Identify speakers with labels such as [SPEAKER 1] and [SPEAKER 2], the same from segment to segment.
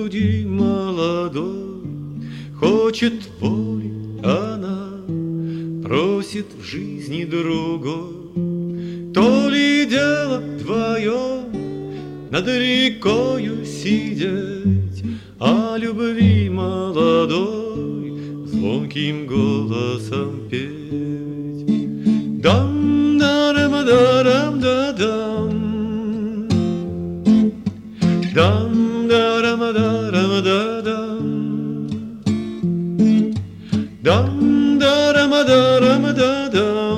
[SPEAKER 1] груди молодой. Хочет воли она, просит в жизни другой. То ли дело вдвоем над рекою сидеть, о любви молодой звонким голосом петь. Дам-дарам-дарам-да-дам, дам-дарам-дарам-да-дам, дам-дарам-дарам-да-дам,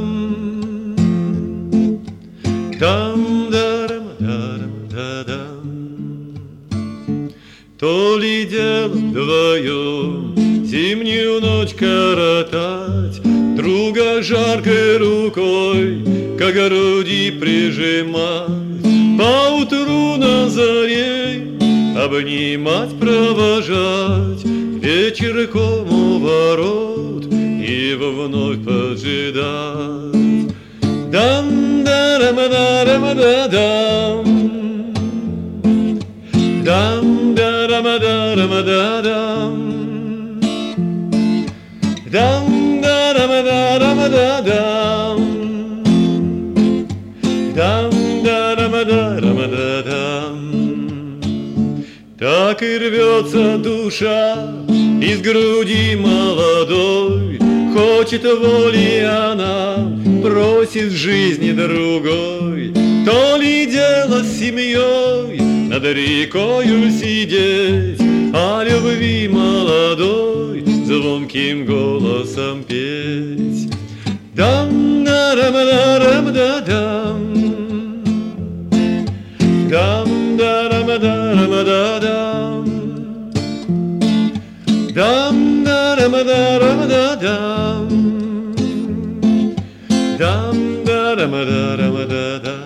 [SPEAKER 1] дам-дарам-дарам-да-дам. То ли дело вдвоем зимнюю ночь коротать, друга жаркой рукой к груди прижимать, поутру на заре обнимать, провожать, вечерком у ворот и вновь поджидать. Дам-дарам-дарам-да-дам, дам-дарам-дарам-да-дам, дам-дарам-дарам-да-дам, дам-дарам-дарам-да-дам. Так и рвется душа из груди молодой, хочет воли она, просит жизни другой. То ли дело с семьей над рекою сидеть, о любви молодой звонким голосом петь. Дам-дарам-дарам-да-дам, дам-дарам-дарам-да-дам, дам-дарам-дарам-да-дам, дам-дарам-дарам-да-дам.